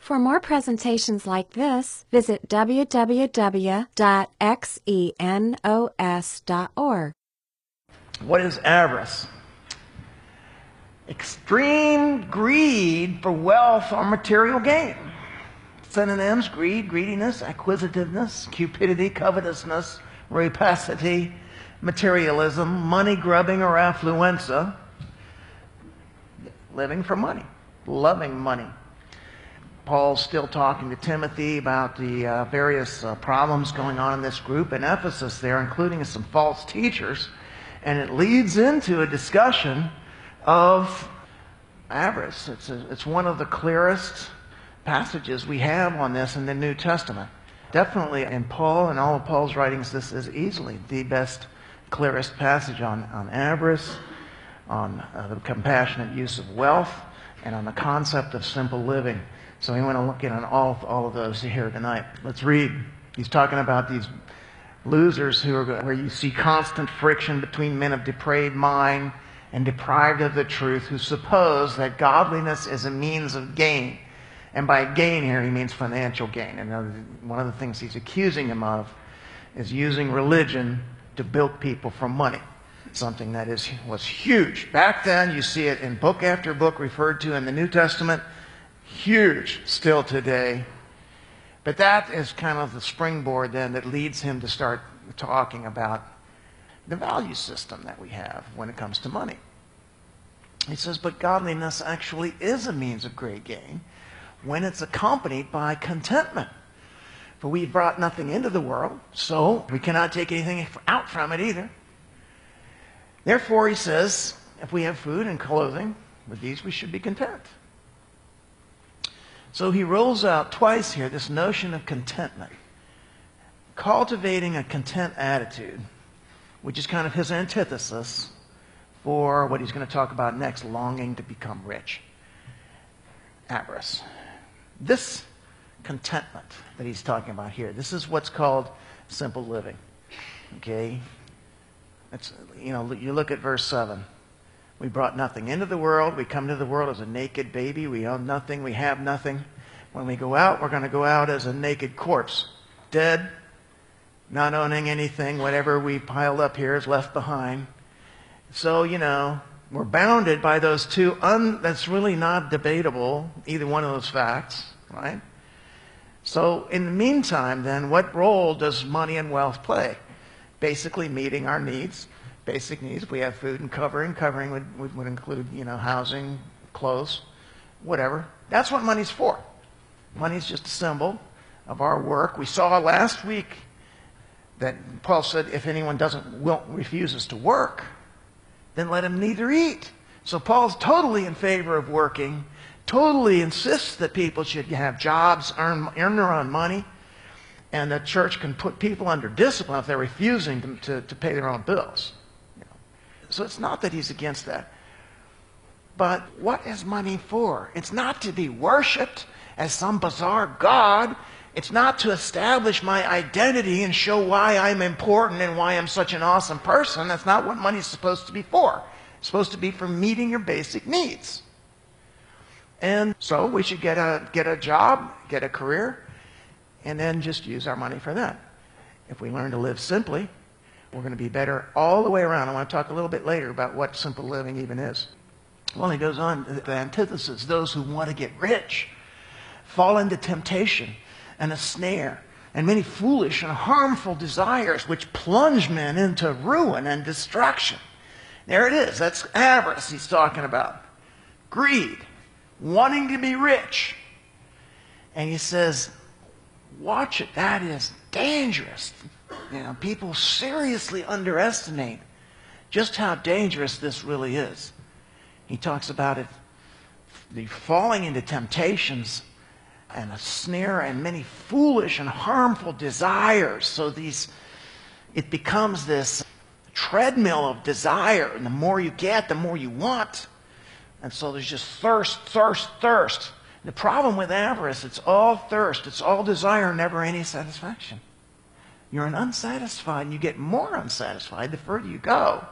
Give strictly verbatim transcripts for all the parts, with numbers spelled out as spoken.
For more presentations like this, visit w w w dot xenos dot org. What is avarice? Extreme greed for wealth or material gain. Synonyms: greed, greediness, acquisitiveness, cupidity, covetousness, rapacity, materialism, money grubbing or affluenza. Living for money, loving money. Paul's still talking to Timothy about the uh, various uh, problems going on in this group in Ephesus there, including some false teachers. And it leads into a discussion of avarice. It's, a, it's one of the clearest passages we have on this in the New Testament. Definitely in Paul and all of Paul's writings, this is easily the best, clearest passage on, on avarice, on uh, the compassionate use of wealth, and on the concept of simple living. So we want to look in on all, all of those here tonight. Let's read. He's talking about these losers who are where you see constant friction between men of depraved mind and deprived of the truth, who suppose that godliness is a means of gain. And by gain here, he means financial gain. And one of the things he's accusing them of is using religion to bilk people for money. Something that is was huge. Back then, you see it in book after book referred to in the New Testament. Huge still today. But that is kind of the springboard then that leads him to start talking about the value system that we have when it comes to money. He says, but godliness actually is a means of great gain when it's accompanied by contentment. For we brought nothing into the world, so we cannot take anything out from it either. Therefore, he says, if we have food and clothing, with these we should be content. So he rolls out twice here this notion of contentment. Cultivating a content attitude, which is kind of his antithesis for what he's going to talk about next, longing to become rich. Avarice. This contentment that he's talking about here, this is what's called simple living. Okay? It's, you know, you look at verse seven. We brought nothing into the world. We come to the world as a naked baby. We own nothing. We have nothing. When we go out, we're going to go out as a naked corpse. Dead, not owning anything. Whatever we piled up here is left behind. So, you know, we're bounded by those two. Un, that's really not debatable, either one of those facts, right? So, in the meantime, then, what role does money and wealth play? Basically meeting our needs. Basic needs. We have food and covering. Covering would, would, would include, you know, housing, clothes, whatever. That's what money's for. Money's just a symbol of our work. We saw last week that Paul said, if anyone doesn't will, refuses to work, then let him neither eat. So Paul's totally in favor of working, totally insists that people should have jobs, earn, earn their own money, and the church can put people under discipline if they're refusing to, to, to pay their own bills. So it's not that he's against that. But what is money for? It's not to be worshipped as some bizarre god. It's not to establish my identity and show why I'm important and why I'm such an awesome person. That's not what money's supposed to be for. It's supposed to be for meeting your basic needs. And so we should get a, get a job, get a career, and then just use our money for that. If we learn to live simply, we're going to be better all the way around. I want to talk a little bit later about what simple living even is. Well, he goes on, the antithesis, those who want to get rich fall into temptation and a snare and many foolish and harmful desires which plunge men into ruin and destruction. There it is. That's avarice he's talking about. Greed, wanting to be rich. And he says, watch it. That is dangerous. You know, people seriously underestimate just how dangerous this really is. He talks about it, the falling into temptations and a snare and many foolish and harmful desires. So these, it becomes this treadmill of desire, and the more you get, the more you want. And so there's just thirst, thirst, thirst. The problem with avarice, it's all thirst, it's all desire, never any satisfaction. You're an unsatisfied, and you get more unsatisfied the further you go.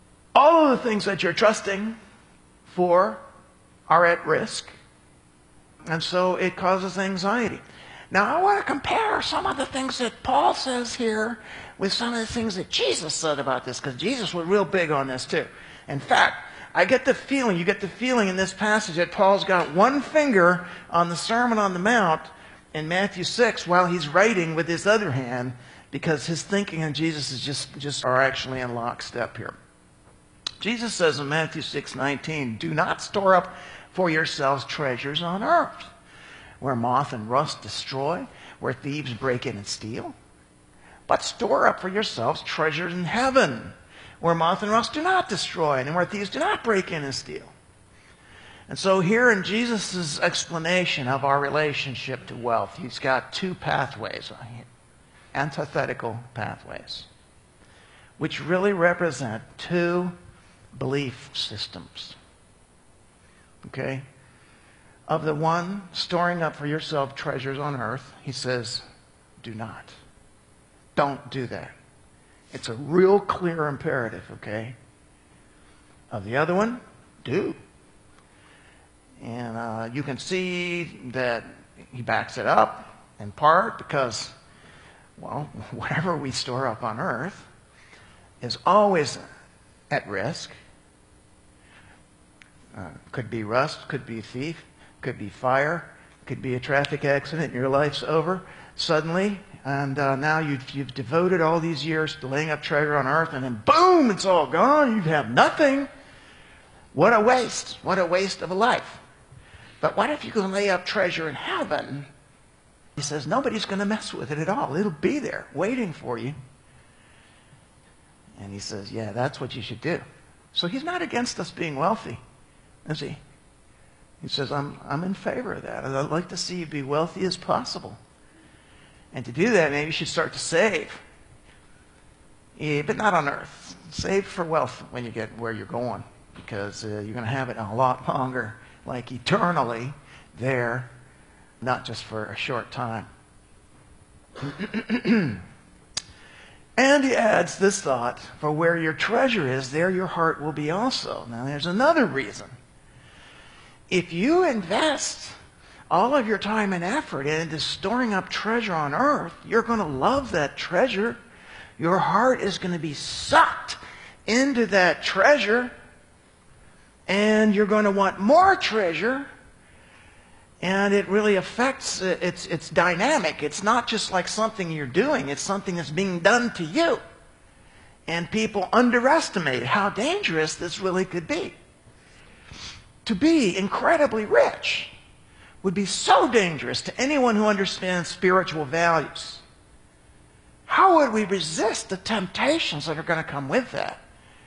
All of the things that you're trusting for are at risk. And so it causes anxiety. Now, I want to compare some of the things that Paul says here with some of the things that Jesus said about this, because Jesus was real big on this too. In fact, I get the feeling, you get the feeling in this passage that Paul's got one finger on the Sermon on the Mount in Matthew six while he's writing with his other hand, because his thinking and Jesus is just, just are actually in lockstep here. Jesus says in Matthew six nineteen, "Do not store up for yourselves treasures on earth, where moth and rust destroy, where thieves break in and steal. But store up for yourselves treasures in heaven, where moth and rust do not destroy, and where thieves do not break in and steal." And so here in Jesus' explanation of our relationship to wealth, he's got two pathways, antithetical pathways, which really represent two belief systems. Okay? Of the one, storing up for yourself treasures on earth, he says, do not. Don't do that. It's a real clear imperative, okay? Of the other one, do. And uh, you can see that he backs it up in part because, well, whatever we store up on earth is always at risk. Uh, could be rust, could be a thief, could be fire, could be a traffic accident, and your life's over suddenly. And uh, now you've, you've devoted all these years to laying up treasure on earth, and then boom, it's all gone. You have nothing. What a waste. What a waste of a life. But what if you can lay up treasure in heaven? He says nobody's going to mess with it at all. It'll be there waiting for you. And he says, yeah, that's what you should do. So he's not against us being wealthy, is he? He says, I'm, I'm in favor of that. I'd like to see you be wealthy as possible. And to do that, maybe you should start to save. Yeah, but not on earth. Save for wealth when you get where you're going, because uh, you're going to have it a lot longer, like eternally there, not just for a short time. And he adds this thought, for where your treasure is, there your heart will be also. Now there's another reason. If you invest all of your time and effort into storing up treasure on earth, you're going to love that treasure. Your heart is going to be sucked into that treasure, and you're going to want more treasure. And it really affects, it's, it's dynamic. It's not just like something you're doing. It's something that's being done to you. And people underestimate how dangerous this really could be. To be incredibly rich would be so dangerous to anyone who understands spiritual values. How would we resist the temptations that are going to come with that?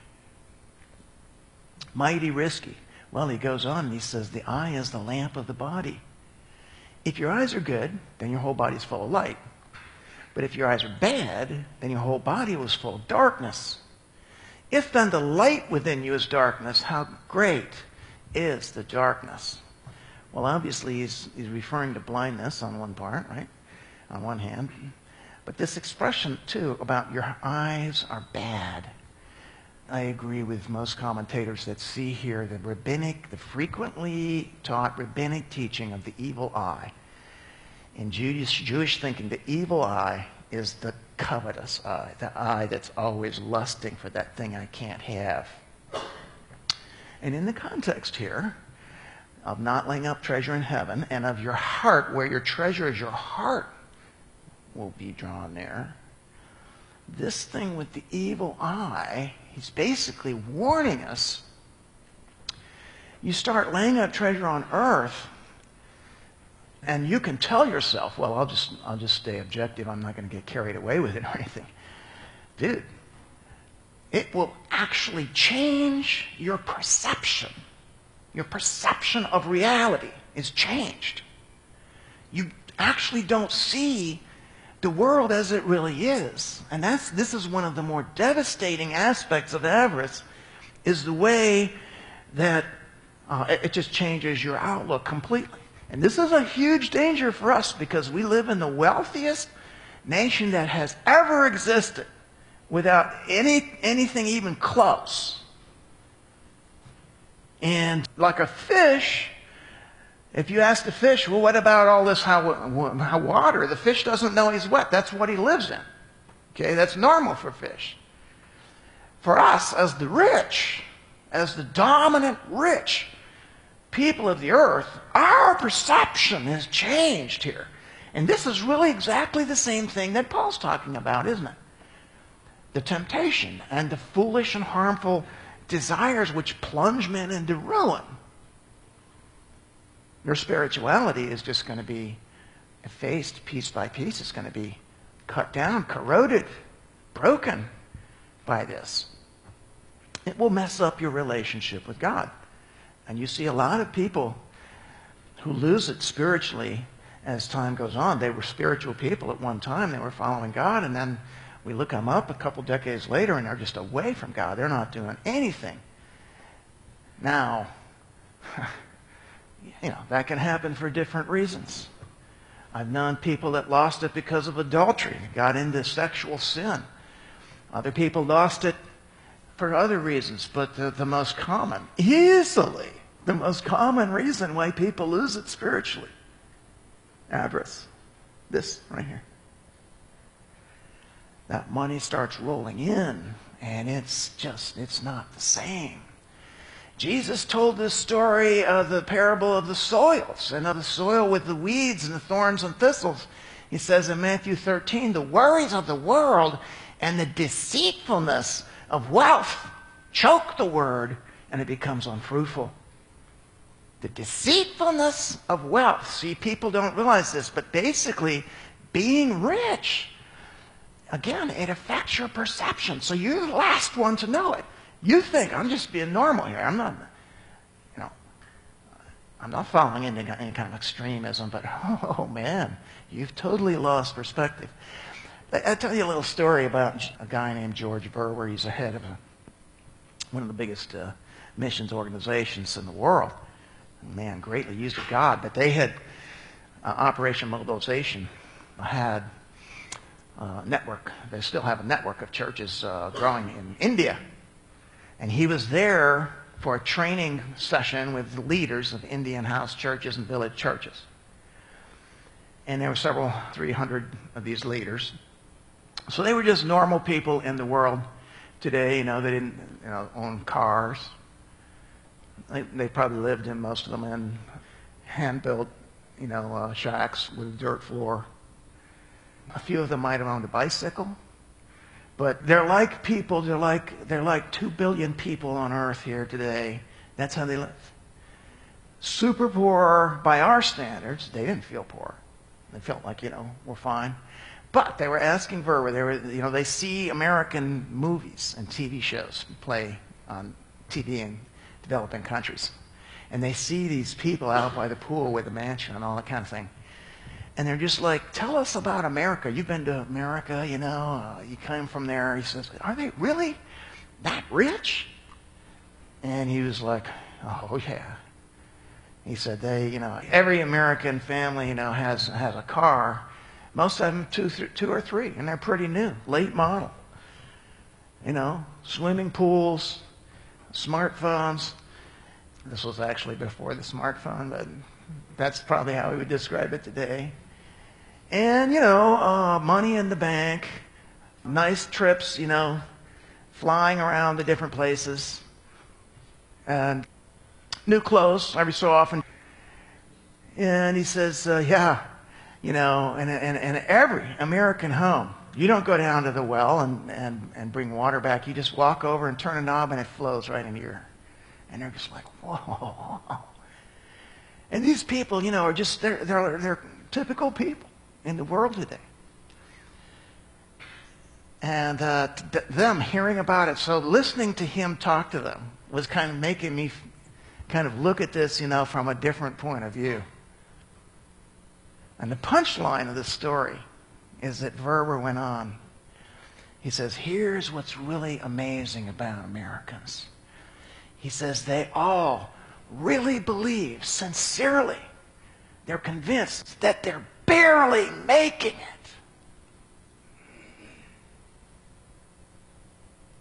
Mighty risky. Well, he goes on and he says, the eye is the lamp of the body. If your eyes are good, then your whole body is full of light. But if your eyes are bad, then your whole body was full of darkness. If then the light within you is darkness, how great is the darkness? Well, obviously he's, he's referring to blindness on one part, right? On one hand. But this expression, too, about your eyes are bad. I agree with most commentators that see here the rabbinic, the frequently taught rabbinic teaching of the evil eye. In Jewish, Jewish thinking, the evil eye is the covetous eye, the eye that's always lusting for that thing I can't have. And in the context here of not laying up treasure in heaven and of your heart, where your treasure is, your heart will be drawn there. This thing with the evil eye, he's basically warning us. You start laying up treasure on earth, and you can tell yourself, well, I'll just, I'll just stay objective. I'm not going to get carried away with it or anything. Dude, it will actually change your perception. Your perception of reality is changed. You actually don't see the world as it really is. And that's, this is one of the more devastating aspects of avarice, is the way that uh, it, it just changes your outlook completely. And this is a huge danger for us, because we live in the wealthiest nation that has ever existed without any anything even close. And like a fish If you ask the fish, well, what about all this how, how water? The fish doesn't know he's wet. That's what he lives in. Okay, that's normal for fish. For us, as the rich, as the dominant rich people of the earth, our perception has changed here. And this is really exactly the same thing that Paul's talking about, isn't it? The temptation and the foolish and harmful desires which plunge men into ruin. Your spirituality is just going to be effaced piece by piece. It's going to be cut down, corroded, broken by this. It will mess up your relationship with God. And you see a lot of people who lose it spiritually as time goes on. They were spiritual people at one time. They were following God, and then we look them up a couple decades later, and they're just away from God. They're not doing anything. Now, you know, that can happen for different reasons. I've known people that lost it because of adultery, got into sexual sin. Other people lost it for other reasons, but the, the most common, easily, the most common reason why people lose it spiritually, avarice. This right here. That money starts rolling in, and it's just, it's not the same. Jesus told this story of the parable of the soils, and of the soil with the weeds and the thorns and thistles. He says in Matthew thirteen, the worries of the world and the deceitfulness of wealth choke the word, and it becomes unfruitful. The deceitfulness of wealth. See, people don't realize this, but basically, being rich, again, it affects your perception. So you're the last one to know it. You think, I'm just being normal here. I'm not, you know, I'm not following into any kind of extremism, but oh man, you've totally lost perspective. I'll tell you a little story about a guy named George Verwer. He's the head of a, one of the biggest uh, missions organizations in the world. Man, greatly used of God. But they had uh, Operation Mobilization had a network. They still have a network of churches uh, growing in India. And he was there for a training session with the leaders of Indian house churches and village churches. And there were several, three hundred of these leaders. So they were just normal people in the world today. You know, they didn't, you know, own cars. They, they probably lived in, most of them, in hand-built, you know, uh, shacks with a dirt floor. A few of them might have owned a bicycle. But they're like people, they're like, they're like two billion people on earth here today. That's how they live. Super poor by our standards. They didn't feel poor. They felt like, you know, we're fine. But they were asking Verwer, they were, you know, they see American movies and T V shows play on T V in developing countries. And they see these people out by the pool with a mansion and all that kind of thing. And they're just like, tell us about America. You've been to America, you know, uh, you came from there. He says, are they really that rich? And he was like, oh, yeah. He said, they, you know, every American family, you know, has, has a car. Most of them two, th- two or three, and they're pretty new, late model. You know, swimming pools, smartphones. This was actually before the smartphone, but that's probably how we would describe it today. And, you know, uh, money in the bank, nice trips, you know, flying around to different places, and new clothes every so often. And he says, uh, yeah, you know, and, and, and every American home, you don't go down to the well and, and, and bring water back. You just walk over and turn a knob and it flows right into your, and they're just like, whoa. And these people, you know, are just, they're, they're, they're typical people in the world today. And uh, th- them hearing about it, so listening to him talk to them was kind of making me f- kind of look at this, you know, from a different point of view. And the punchline of the story is that Verwer went on. He says, here's what's really amazing about Americans. He says they all really believe, sincerely, they're convinced that they're barely making it.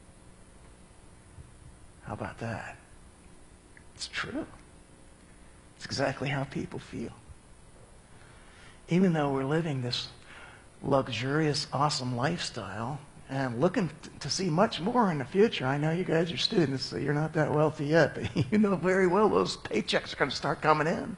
How about that? It's true. It's exactly how people feel. Even though we're living this luxurious, awesome lifestyle and looking t- to see much more in the future. I know you guys are students, so you're not that wealthy yet, but you know very well those paychecks are going to start coming in.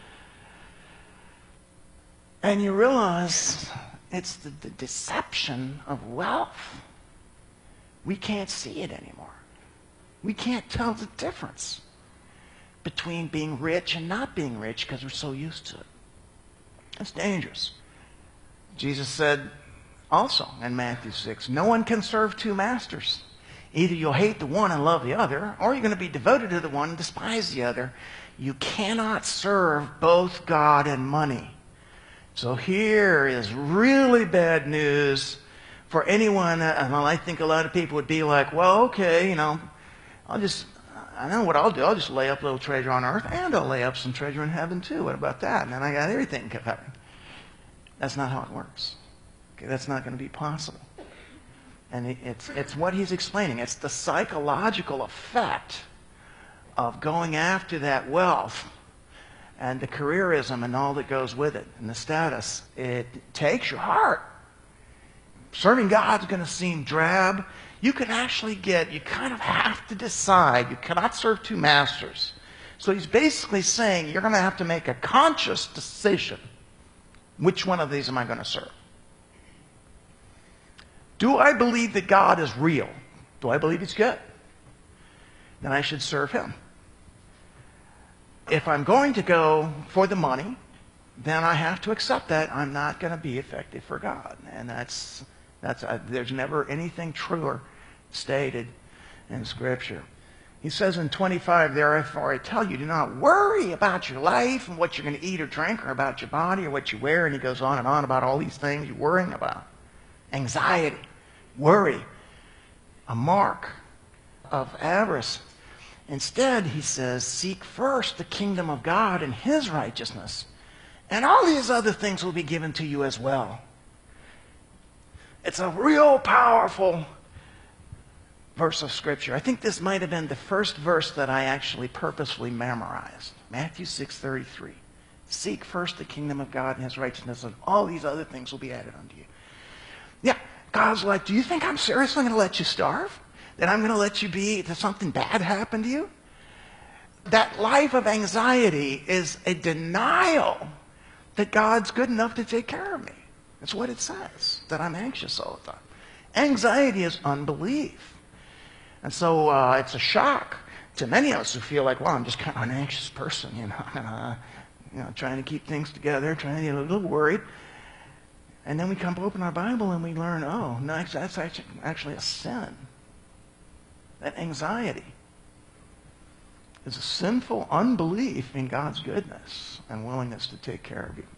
And you realize it's the, the deception of wealth. We can't see it anymore. We can't tell the difference between being rich and not being rich because we're so used to it. It's dangerous. Jesus said also in Matthew six, no one can serve two masters. Either you'll hate the one and love the other, or you're going to be devoted to the one and despise the other. You cannot serve both God and money. So here is really bad news for anyone. And I think a lot of people would be like, well, okay, you know, I'll just, I know what I'll do. I'll just lay up a little treasure on earth, and I'll lay up some treasure in heaven too. What about that? And then I got everything covered. That's not how it works. Okay, that's not going to be possible. And it, it's, it's what he's explaining. It's the psychological effect of going after that wealth and the careerism and all that goes with it and the status. It takes your heart. Serving God's going to seem drab. You can actually get, you kind of have to decide. You cannot serve two masters. So he's basically saying you're going to have to make a conscious decision. Which one of these am I going to serve? Do I believe that God is real? Do I believe he's good? Then I should serve him. If I'm going to go for the money, then I have to accept that I'm not going to be effective for God. And that's, that's uh, there's never anything truer stated in Scripture. He says in twenty-five, therefore I tell you, do not worry about your life and what you're going to eat or drink, or about your body or what you wear. And he goes on and on about all these things you're worrying about. Anxiety, worry, a mark of avarice. Instead, he says, seek first the kingdom of God and his righteousness, and all these other things will be given to you as well. It's a real powerful verse of Scripture. I think this might have been the first verse that I actually purposefully memorized. Matthew six thirty-three. Seek first the kingdom of God and his righteousness, and all these other things will be added unto you. Yeah, God's like, do you think I'm seriously going to let you starve? That I'm going to let you be, that something bad happen to you? That life of anxiety is a denial that God's good enough to take care of me. That's what it says, that I'm anxious all the time. Anxiety is unbelief. And so uh, it's a shock to many of us who feel like, well, I'm just kind of an anxious person, you know, and, uh, you know, trying to keep things together, trying to get a little worried. And then we come to open our Bible and we learn, oh, no, that's actually, actually a sin. That anxiety is a sinful unbelief in God's goodness and willingness to take care of you.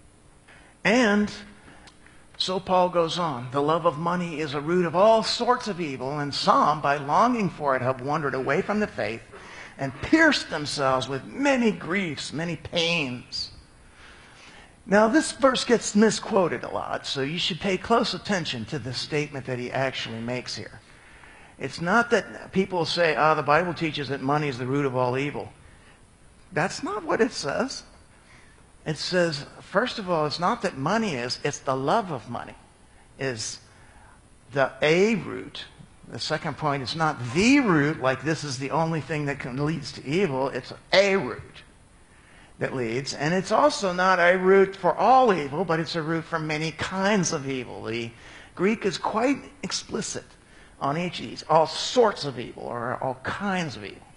And so Paul goes on, the love of money is a root of all sorts of evil, and some, by longing for it, have wandered away from the faith and pierced themselves with many griefs, many pains. Now, this verse gets misquoted a lot, so you should pay close attention to the statement that he actually makes here. It's not that people say, ah, oh, the Bible teaches that money is the root of all evil. That's not what it says. It says, first of all, it's not that money is, it's the love of money is the a root. The second point, it's not the root, like this is the only thing that can, leads to evil. It's a root that leads. And it's also not a root for all evil, but it's a root for many kinds of evil. The Greek is quite explicit on each of these. All sorts of evil, or all kinds of evil.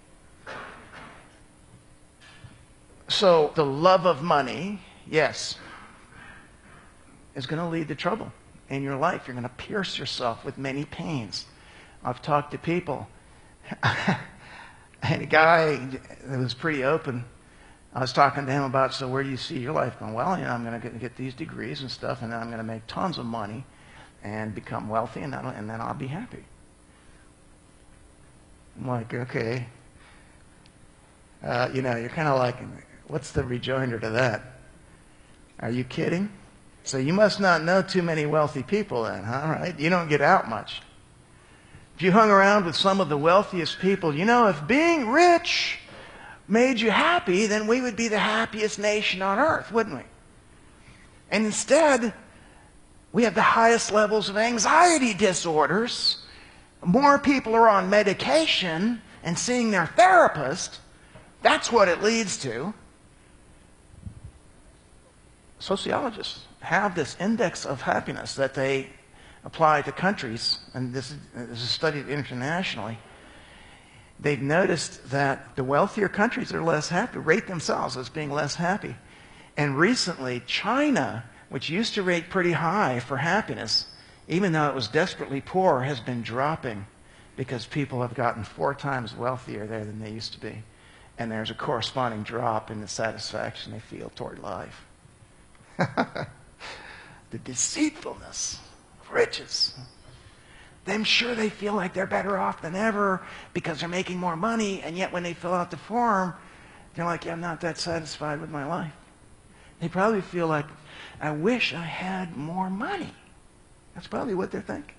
So the love of money, yes, is going to lead to trouble in your life. You're going to pierce yourself with many pains. I've talked to people. And a guy that was pretty open, I was talking to him about, so where do you see your life going? Well, you know, I'm going to get, get these degrees and stuff, and then I'm going to make tons of money and become wealthy, and, that'll, and then I'll be happy. I'm like, okay. Uh, you know, you're kind of like, what's the rejoinder to that? Are you kidding? So you must not know too many wealthy people then, huh? Right? You don't get out much. If you hung around with some of the wealthiest people, you know, if being rich made you happy, then we would be the happiest nation on earth, wouldn't we? And instead, we have the highest levels of anxiety disorders. More people are on medication and seeing their therapist. That's what it leads to. Sociologists have this index of happiness that they apply to countries, and this is, this is studied internationally. They've noticed that the wealthier countries are less happy, rate themselves as being less happy. And recently, China, which used to rate pretty high for happiness, even though it was desperately poor, has been dropping because people have gotten four times wealthier there than they used to be. And there's a corresponding drop in the satisfaction they feel toward life. The deceitfulness of riches. I'm sure they feel like they're better off than ever because they're making more money, and yet when they fill out the form, they're like, yeah, I'm not that satisfied with my life. They probably feel like, I wish I had more money. That's probably what they're thinking.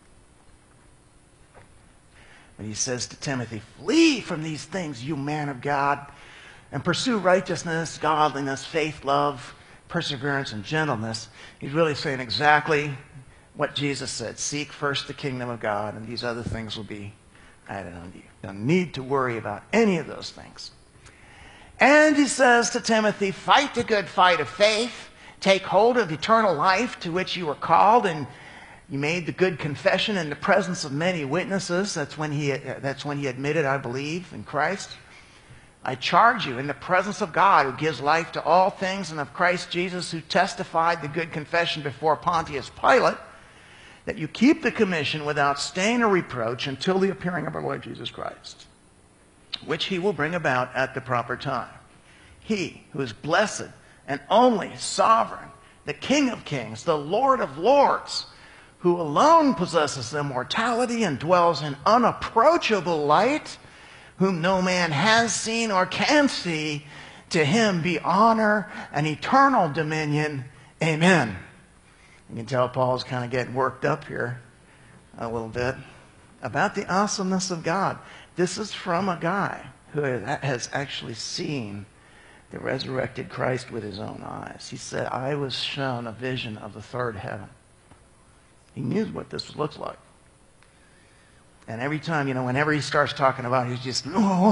But he says to Timothy, flee from these things, you man of God, and pursue righteousness, godliness, faith, love, perseverance, and gentleness. He's really saying exactly what Jesus said. Seek first the kingdom of God, and these other things will be added unto you. You don't need to worry about any of those things. And he says to Timothy, fight the good fight of faith. Take hold of eternal life to which you were called, and you made the good confession in the presence of many witnesses. That's when he, that's when he admitted, I believe in Christ. I charge you in the presence of God, who gives life to all things, and of Christ Jesus, who testified the good confession before Pontius Pilate, that you keep the commission without stain or reproach until the appearing of our Lord Jesus Christ, which he will bring about at the proper time. He who is blessed and only sovereign, the King of kings, the Lord of lords, who alone possesses immortality and dwells in unapproachable light, whom no man has seen or can see, to him be honor and eternal dominion. Amen. You can tell Paul's kind of getting worked up here a little bit about the awesomeness of God. This is from a guy who has actually seen the resurrected Christ with his own eyes. He said, I was shown a vision of the third heaven. He knew what this looks like. And every time, you know, whenever he starts talking about it, he's just,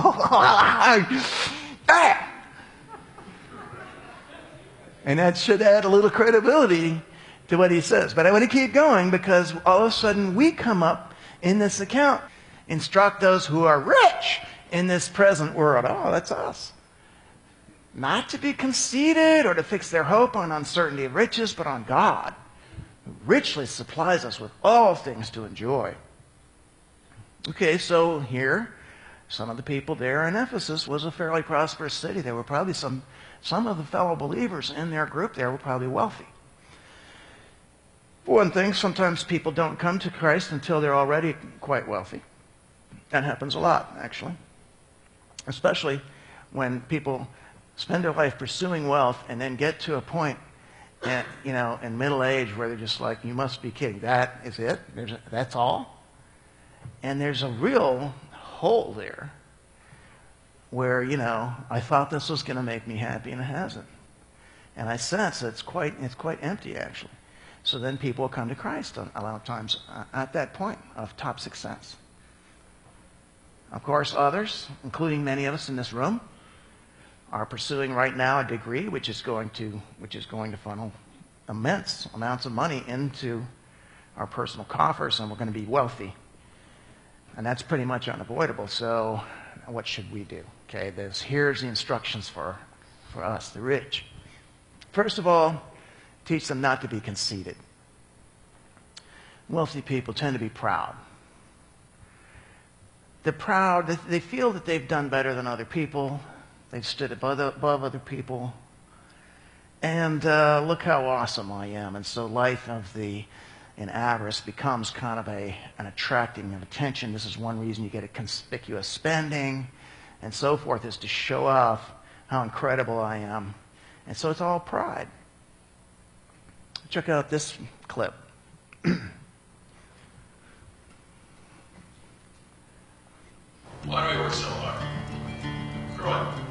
and that should add a little credibility to what he says. But I want to keep going because all of a sudden we come up in this account. Instruct those who are rich in this present world. Oh, that's us. Not to be conceited or to fix their hope on uncertainty of riches, but on God, who richly supplies us with all things to enjoy. Okay, so here, some of the people there in Ephesus was a fairly prosperous city. There were probably some, some of the fellow believers in their group there were probably wealthy. For one thing, sometimes people don't come to Christ until they're already quite wealthy. That happens a lot, actually. Especially when people spend their life pursuing wealth and then get to a point, at, you know, in middle age where they're just like, you must be kidding. That is it? There's a, that's all? And there's a real hole there where, you know, I thought this was going to make me happy and it hasn't. And I sense it's quite, it's quite empty, actually. So then people come to Christ a lot of times at that point of top success. Of course, others, including many of us in this room, are pursuing right now a degree which is going to, which is going to funnel immense amounts of money into our personal coffers, and we're going to be wealthy. And that's pretty much unavoidable. So what should we do? Okay, there's, here's the instructions for, for us, the rich. First of all, teach them not to be conceited. Wealthy people tend to be proud. They're proud. They feel that they've done better than other people. They've stood above, above other people. And uh, look how awesome I am. And so life of the in avarice becomes kind of a, an attracting of attention. This is one reason you get a conspicuous spending and so forth, is to show off how incredible I am. And so it's all pride. Check out this clip. Why do I work so hard? For what?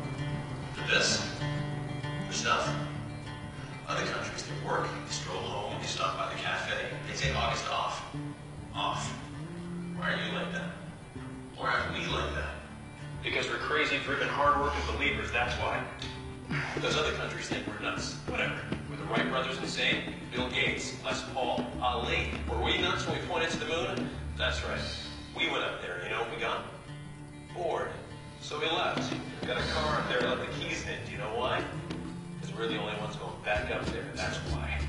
you work, you stroll home, you stop by the cafe, they take August off. Off. Why are you like that? Why aren't we like that? Because we're crazy, driven, hard-working believers, that's why. Those other countries think we're nuts. Whatever. Were the Wright brothers insane? Bill Gates, Les Paul, Ali. Were we nuts when we pointed to the moon? That's right. We went up there, and you know what we got? Bored. So we left. Got a car up there and left the keys in. Do you know why? Because we're the only ones going back up there. That's why.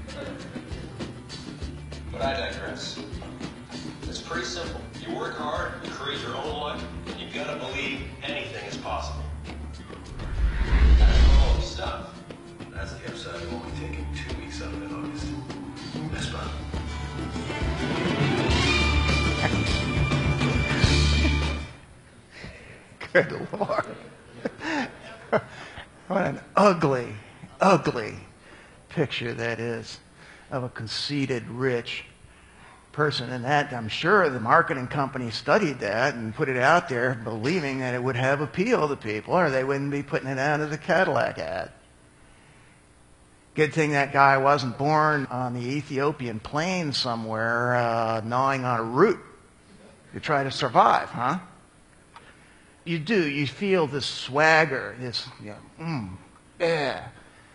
But I digress. It's pretty simple. You work hard, you create your own luck, and you've got to believe anything is possible. That's all the stuff. That's the upside of only taking two weeks out of it, August. That's fun. Good Lord. What an ugly, ugly picture that is of a conceited, rich person. And that, I'm sure the marketing company studied that and put it out there believing that it would have appeal to people, or they wouldn't be putting it out as a Cadillac ad. Good thing that guy wasn't born on the Ethiopian plain somewhere uh, gnawing on a root to try to survive, huh? You do. You feel this swagger, this, you know, mm, yeah.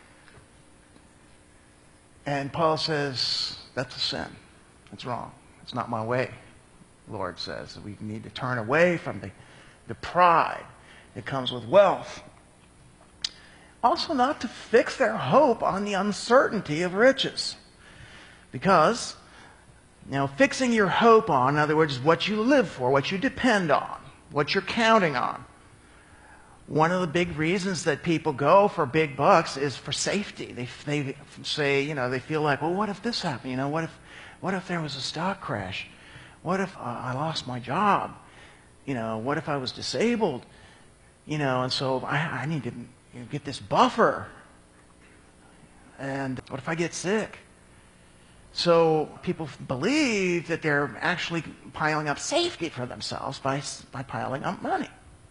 And Paul says, that's a sin. It's wrong. It's not my way, the Lord says. We need to turn away from the, the pride that comes with wealth. Also, not to fix their hope on the uncertainty of riches. Because, you know, fixing your hope on, in other words, what you live for, what you depend on, what you're counting on. One of the big reasons that people go for big bucks is for safety. They, they say, you know, they feel like, well, what if this happened? You know, what if, what if there was a stock crash? What if uh, I lost my job? You know, what if I was disabled? You know, and so I, I need to you know, get this buffer. And what if I get sick? So people believe that they're actually piling up safety for themselves by, by piling up money.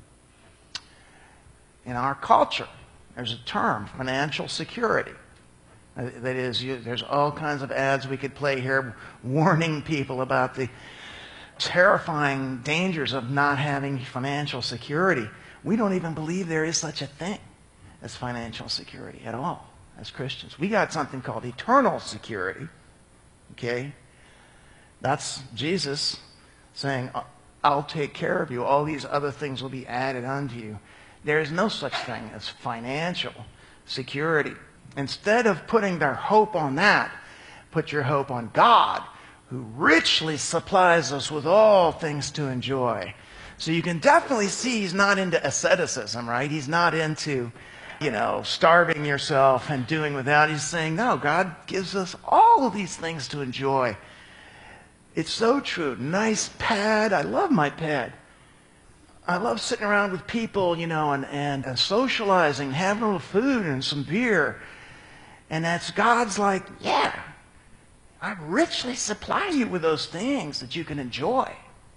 In our culture, there's a term, financial security. That is, you, there's all kinds of ads we could play here warning people about the terrifying dangers of not having financial security. We don't even believe there is such a thing as financial security at all as Christians. We got something called eternal security. Okay? That's Jesus saying, I'll take care of you. All these other things will be added unto you. There is no such thing as financial security. Instead of putting their hope on that, put your hope on God, who richly supplies us with all things to enjoy. So you can definitely see he's not into asceticism, right? He's not into, you know, starving yourself and doing without. He's saying, no, God gives us all of these things to enjoy. It's so true. Nice pad. I love my pad. I love sitting around with people, you know, and, and, and socializing, having a little food and some beer. And that's God's like, yeah, I richly supply you with those things that you can enjoy.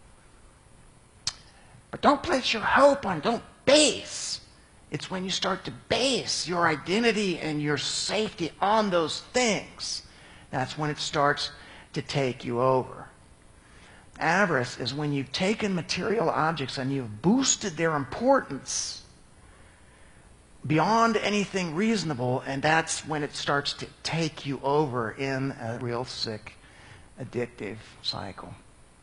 But don't place your hope on, don't base. It's when you start to base your identity and your safety on those things, that's when it starts to take you over. Avarice is when you've taken material objects and you've boosted their importance beyond anything reasonable, and that's when it starts to take you over in a real sick, addictive cycle.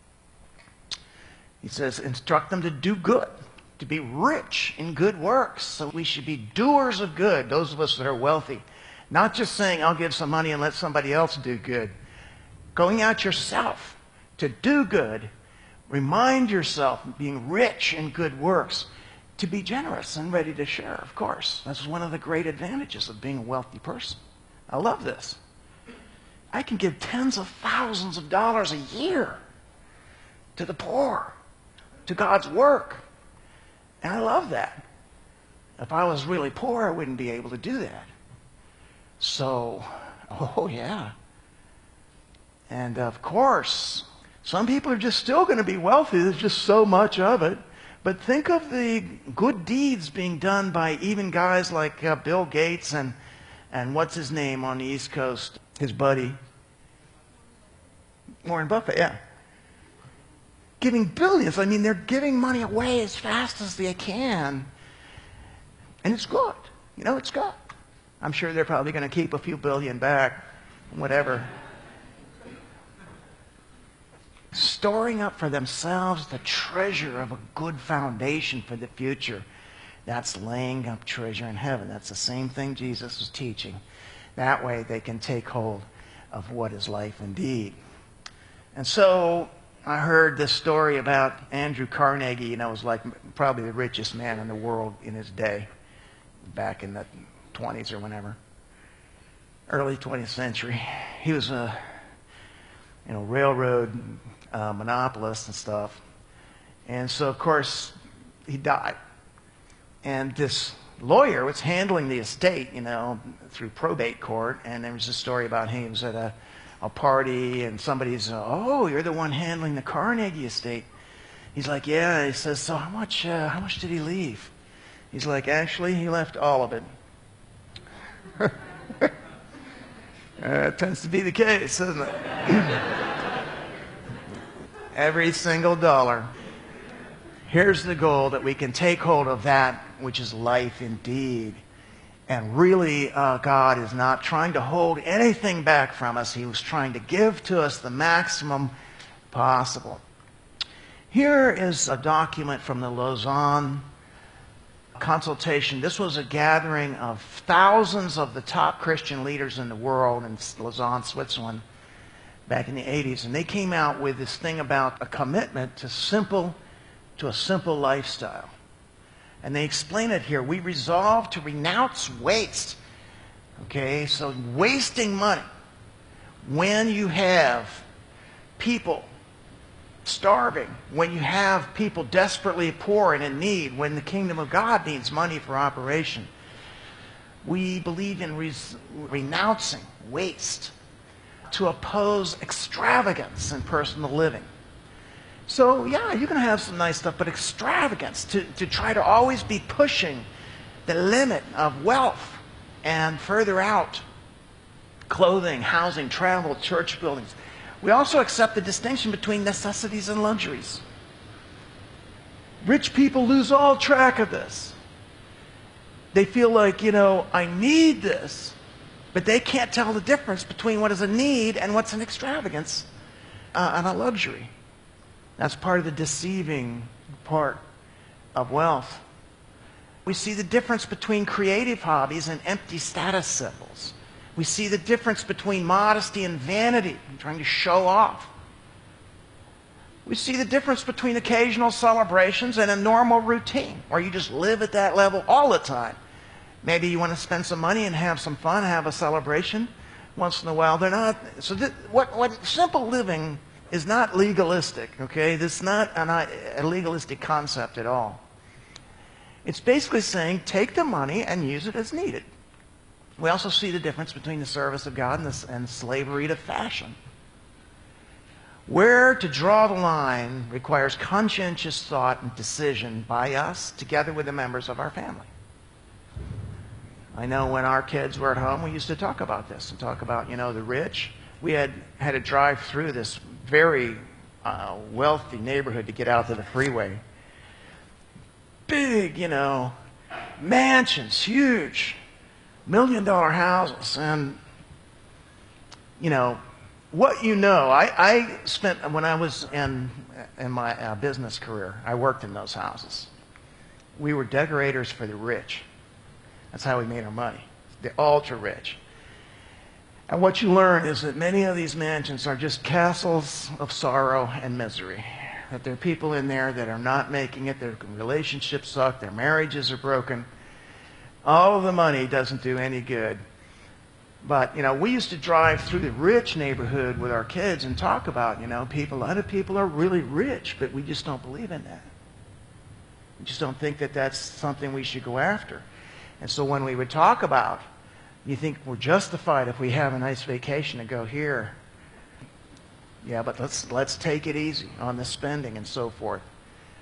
He says, instruct them to do good, to be rich in good works. So we should be doers of good, those of us that are wealthy. Not just saying, I'll give some money and let somebody else do good. Going out yourself to do good. Remind yourself of being rich in good works. To be generous and ready to share, of course. That's one of the great advantages of being a wealthy person. I love this. I can give tens of thousands of dollars a year to the poor, to God's work. And I love that. If I was really poor, I wouldn't be able to do that. So, oh yeah. And of course, some people are just still going to be wealthy. There's just so much of it. But think of the good deeds being done by even guys like uh, Bill Gates and, And what's his name on the East Coast? His buddy. Warren Buffett, yeah. Giving billions. I mean, they're giving money away as fast as they can. And it's good. You know, it's good. I'm sure they're probably going to keep a few billion back, whatever. Storing up for themselves the treasure of a good foundation for the future. That's laying up treasure in heaven. That's the same thing Jesus was teaching. That way they can take hold of what is life indeed. And so I heard this story about Andrew Carnegie. You know, was like probably the richest man in the world in his day, back in the twenties or whenever, early twentieth century. He was a you know railroad uh, monopolist and stuff, and so of course he died. And this lawyer was handling the estate, you know, through probate court, and there was a story about him. He was at a a party, and somebody's, uh, oh, you're the one handling the Carnegie estate. He's like, yeah. He says, so how much, uh, how much did he leave? He's like, actually, he left all of it. uh, that tends to be the case, doesn't it? Every single dollar. Here's the goal, that we can take hold of that which is life indeed. And really, uh, God is not trying to hold anything back from us. He was trying to give to us the maximum possible. Here is a document from the Lausanne consultation. This was a gathering of thousands of the top Christian leaders in the world in Lausanne, Switzerland, back in the eighties. And they came out with this thing about a commitment to simple, to a simple lifestyle. And they explain it here. We resolve to renounce waste. Okay, so wasting money when you have people starving, when you have people desperately poor and in need, when the kingdom of God needs money for operation. We believe in res- renouncing waste to oppose extravagance in personal living. So, yeah, you can have some nice stuff, but extravagance, to, to try to always be pushing the limit of wealth and further out, clothing, housing, travel, church buildings. We also accept the distinction between necessities and luxuries. Rich people lose all track of this. They feel like, you know, I need this, but they can't tell the difference between what is a need and what's an extravagance uh, and a luxury. That's part of the deceiving part of wealth. We see the difference between creative hobbies and empty status symbols. We see the difference between modesty and vanity, and trying to show off. We see the difference between occasional celebrations and a normal routine, where you just live at that level all the time. Maybe you want to spend some money and have some fun, have a celebration once in a while. They're not. So th- what, what simple living is not legalistic, okay? This is not an, a legalistic concept at all. It's basically saying, take the money and use it as needed. We also see the difference between the service of God and, this, and slavery to fashion. Where to draw the line requires conscientious thought and decision by us, together with the members of our family. I know when our kids were at home, we used to talk about this and talk about, you know, the rich. We had had to drive through this very uh, wealthy neighborhood to get out to the freeway. Big, you know, mansions, huge, million dollar houses. And, you know, what you know, I, I spent, when I was in, in my uh, business career, I worked in those houses. We were decorators for the rich. That's how we made our money, the ultra rich. And what you learn is that many of these mansions are just castles of sorrow and misery. That there are people in there that are not making it, their relationships suck, their marriages are broken. All of the money doesn't do any good. But, you know, we used to drive through the rich neighborhood with our kids and talk about, you know, people, a lot of people are really rich, but we just don't believe in that. We just don't think that that's something we should go after. And so when we would talk about, you think we're justified if we have a nice vacation to go here. Yeah, but let's let's take it easy on the spending and so forth.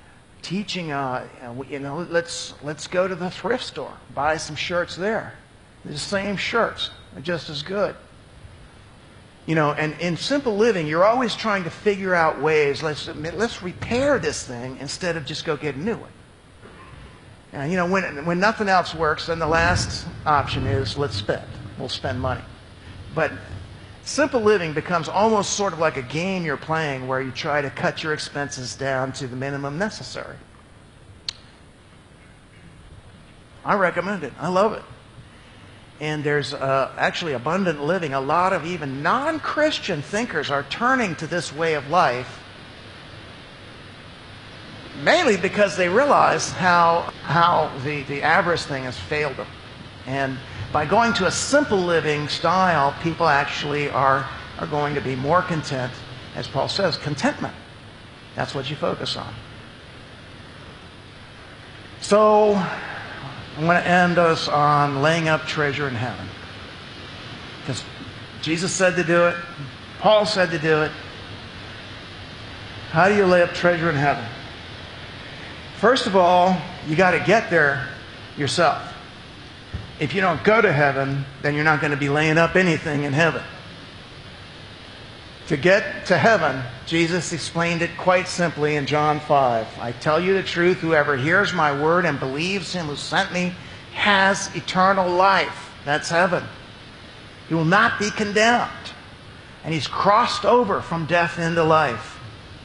Teaching, uh, you know, let's let's go to the thrift store, buy some shirts there. They're the same shirts. They're just as good. You know, and in simple living, you're always trying to figure out ways, let's, let's repair this thing instead of just go get a new one. And, you know, when, when nothing else works, then the last option is let's spend. We'll spend money. But simple living becomes almost sort of like a game you're playing where you try to cut your expenses down to the minimum necessary. I recommend it. I love it. And there's uh, actually abundant living. A lot of even non-Christian thinkers are turning to this way of life, mainly because they realize how, how the, the avarice thing has failed them. And by going to a simple living style, people actually are, are going to be more content. As Paul says, contentment. That's what you focus on. So I'm going to end us on laying up treasure in heaven. Because Jesus said to do it. Paul said to do it. How do you lay up treasure in heaven? First of all, you got to get there yourself. If you don't go to heaven, then you're not going to be laying up anything in heaven. To get to heaven, Jesus explained it quite simply in John five. I tell you the truth, whoever hears my word and believes him who sent me has eternal life. That's heaven. He will not be condemned. And he's crossed over from death into life.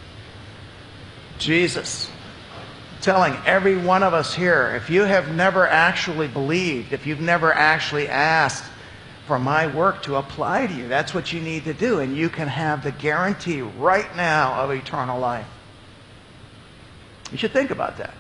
Jesus telling every one of us here, if you have never actually believed, if you've never actually asked for my work to apply to you, that's what you need to do, and you can have the guarantee right now of eternal life. You should think about that.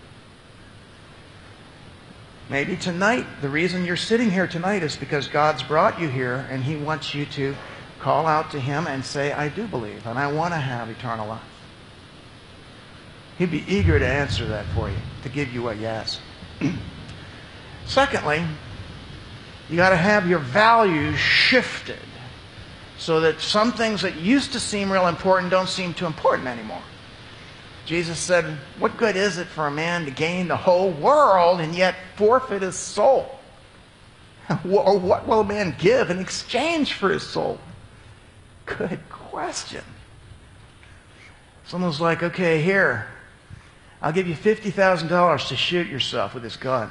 Maybe tonight, the reason you're sitting here tonight is because God's brought you here and he wants you to call out to him and say, I do believe and I want to have eternal life. He'd be eager to answer that for you, to give you what you ask. Secondly, you got to have your values shifted so that some things that used to seem real important don't seem too important anymore. Jesus said, what good is it for a man to gain the whole world and yet forfeit his soul? Or what will a man give in exchange for his soul? Good question. Someone's like, okay, here, I'll give you fifty thousand dollars to shoot yourself with this gun.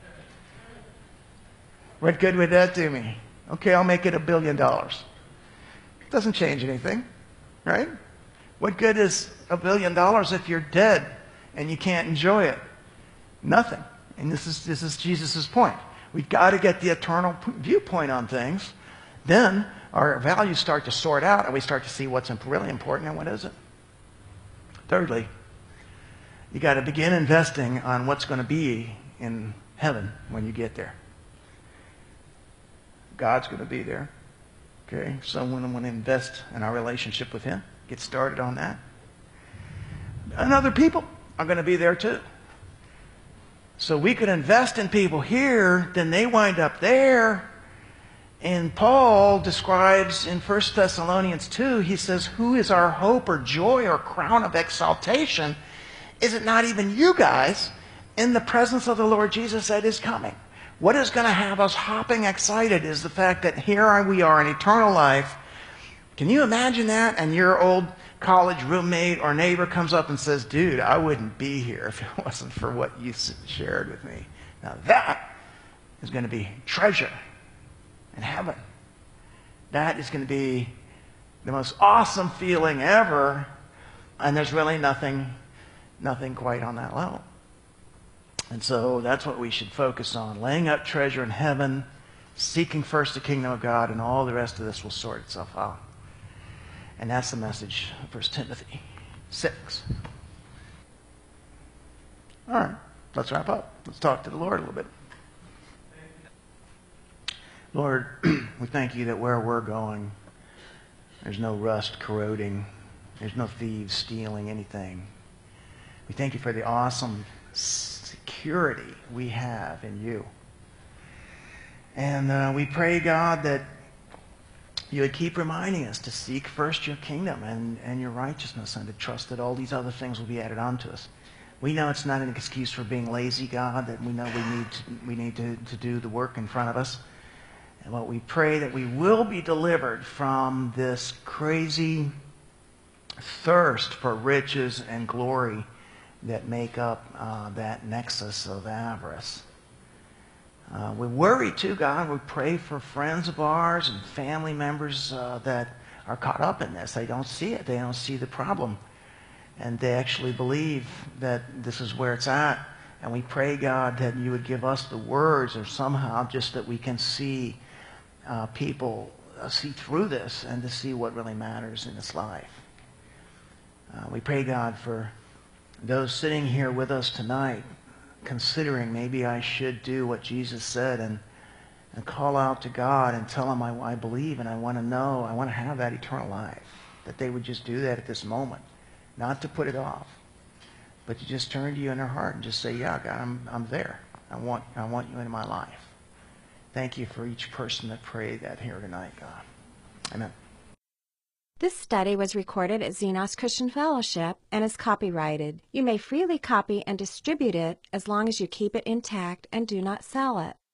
What good would that do me? Okay, I'll make it a billion dollars. It doesn't change anything, right? What good is a billion dollars if you're dead and you can't enjoy it? Nothing. And this is, this is Jesus' point. We've got to get the eternal viewpoint on things. Then our values start to sort out and we start to see what's really important and what isn't. Thirdly, you got to begin investing on what's going to be in heaven when you get there. God's going to be there. Okay, so we want to invest in our relationship with him. Get started on that. And other people are going to be there too. So we could invest in people here, then they wind up there. And Paul describes in First Thessalonians two, he says, who is our hope or joy or crown of exaltation? Is it not even you guys in the presence of the Lord Jesus that is coming? What is going to have us hopping excited is the fact that here we are in eternal life. Can you imagine that? And your old college roommate or neighbor comes up and says, dude, I wouldn't be here if it wasn't for what you shared with me. Now that is going to be treasure in heaven. That is going to be the most awesome feeling ever. And there's really nothing, nothing quite on that level. And so that's what we should focus on. Laying up treasure in heaven, seeking first the kingdom of God, and all the rest of this will sort itself out. And that's the message of First Timothy six. All right, let's wrap up. Let's talk to the Lord a little bit. Lord, we thank you that where we're going, there's no rust corroding. There's no thieves stealing anything. We thank you for the awesome security we have in you. And uh, we pray, God, that you would keep reminding us to seek first your kingdom and, and your righteousness and to trust that all these other things will be added on to us. We know it's not an excuse for being lazy, God, that we know we need to, we need to, to do the work in front of us. And what we pray that we will be delivered from this crazy thirst for riches and glory that make up uh, that nexus of avarice. Uh, we worry too, God. We pray for friends of ours and family members uh, that are caught up in this. They don't see it. They don't see the problem. And they actually believe that this is where it's at. And we pray, God, that you would give us the words, or somehow just that we can see uh, people uh, see through this and to see what really matters in this life. Uh, we pray, God, for those sitting here with us tonight, considering maybe I should do what Jesus said and, and call out to God and tell him I, I believe and I want to know, I want to have that eternal life. That they would just do that at this moment. Not to put it off, but to just turn to you in their heart and just say, yeah, God, I'm, I'm there. I want, I want you in my life. Thank you for each person that prayed that here tonight, God. Amen. This study was recorded at Xenos Christian Fellowship and is copyrighted. You may freely copy and distribute it as long as you keep it intact and do not sell it.